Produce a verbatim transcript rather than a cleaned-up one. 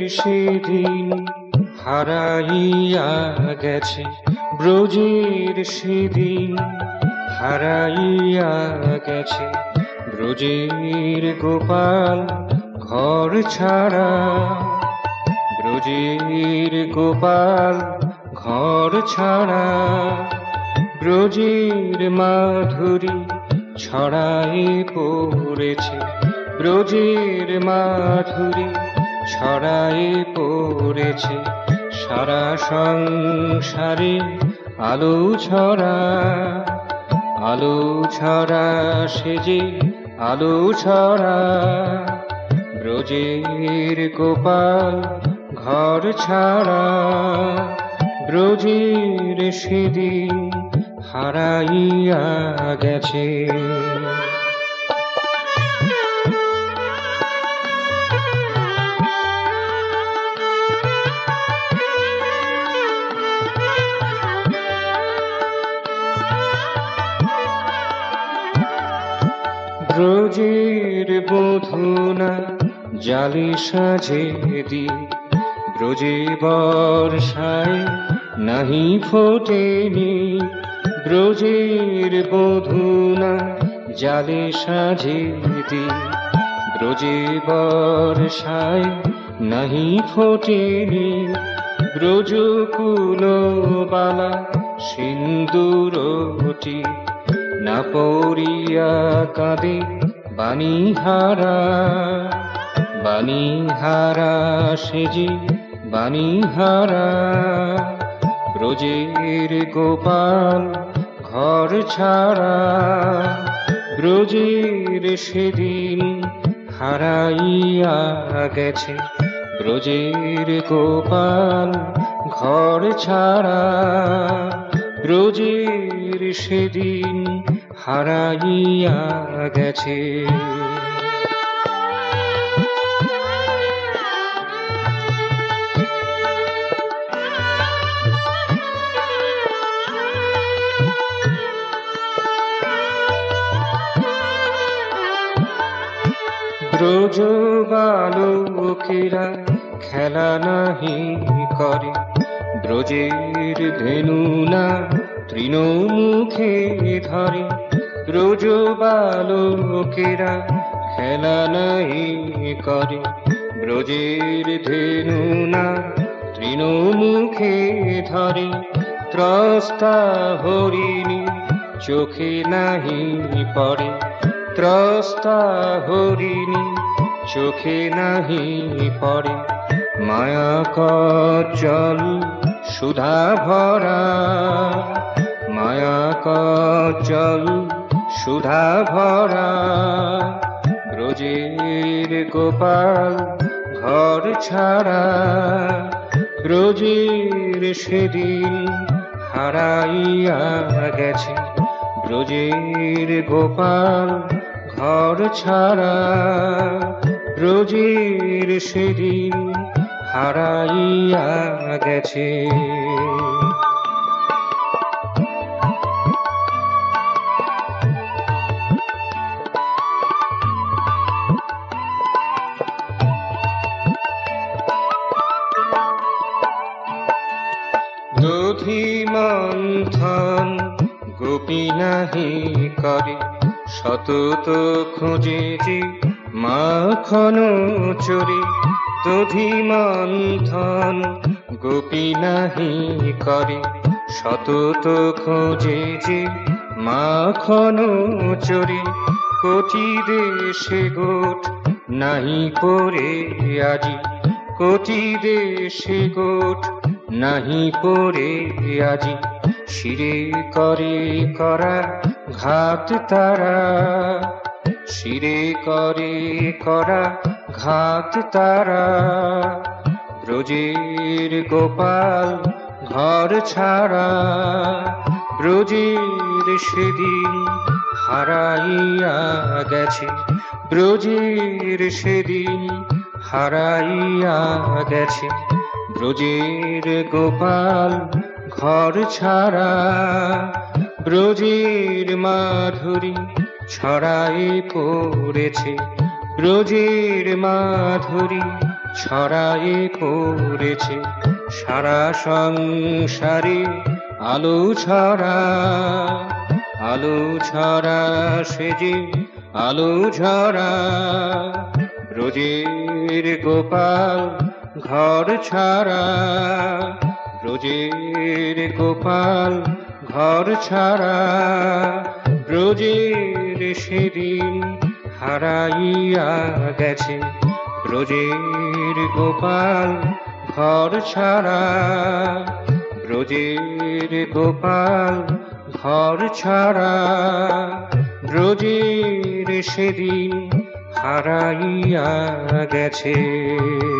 সেদিন হারাইয়া গেছে, ব্রজের সেদিন হারাইয়া গেছে, ব্রজের গোপাল ঘর ছাড়া, ব্রজের গোপাল ঘর ছাড়া, ব্রজের মাধুরী ছড়ায়ে পড়েছে, ব্রজের মাধুরী ছড়ায়ে পড়েছে, সারা সংসারে আলো ছড়া, আলো ছড়া সেজে আলো ছড়া, ব্রজের গোপাল ঘর ছাড়া, ব্রজের সেদিন হারাইয়া গেছে। ব্রজের বধূনা জালি সাজে দি, ব্রজে বর্ষায় নাহি ফোটেনি, ব্রজের বধূনা জালে সাজে দি, ব্রজে বর্ষায় নাহি ফোটেনি, ব্রজকুল বালা সিন্দুরটি না পড়িয়া কাঁদে বাণীহারা, বাণীহারা সেজে বাণীহারা, ব্রজের গোপাল ঘর ছাড়া, ব্রজের সেদিন হারাইয়া গেছে, ব্রজের গোপাল ঘর ছাড়া, ব্রজের সেদিন হারাইয়া গেছে। ব্রজ বালকেরা খেলা নাহি করে, ব্রজের ধেনু না তৃণমুখে ধরে, ব্রজ বালকেরা খেলা নাহি করে, ব্রজের ধেনু না তৃণমুখে ধরে, ত্রস্তা হরিণী চোখে নাহি পড়ে, ত্রস্তা হরিণী চোখে নাহি পড়ে, মায়া কজ্জল সুধা ভরা, মায়া কজ্জল সুধা ভরা, ব্রজের গোপাল ঘর ছাড়া, ব্রজের সেদিন হারাইয়া গেছে, ব্রজের গোপাল ঘর ছাড়া, ব্রজের সেদিন হারাইয়া গেছে। দধি মন্থন গোপী নাহি করে, সতত খোঁজে যে মাখন চোরে, দধি মন্থন গোপী নাহি করে, সতত খোঁজে যে মাখন চোরে, কোটি দেশে গোট নাহি পড়ে আজি, কোটি দেশে গোট নাহি পড়ে আজি, শিরে করে করা ঘাত তারা, শিরে করে করা ঘাত তারা, ব্রজের গোপাল ঘর ছাড়া, ব্রজের সেদিন হারাইয়া গেছে, ব্রজের সেদিন হারাইয়া গেছে, ব্রজের গোপাল ঘর ছাড়া, ব্রজের মাধুরী ছড়ায়ে পড়েছে, ব্রজের মাধুরী ছড়ায়ে পড়েছে সারা সংসারে আলো ছড়া, আলো ছড়া সেজে আলো ঝরা। ব্রজের গোপাল ঘর ছাড়া, ব্রজের গোপাল ঘর ছাড়া। ব্রজের সেদিন হারাইয়া গেছে, ব্রজের গোপাল ঘর ছাড়া। ব্রজের গোপাল ঘর ছাড়া, ব্রজের সেদিন হারাইয়া গেছে।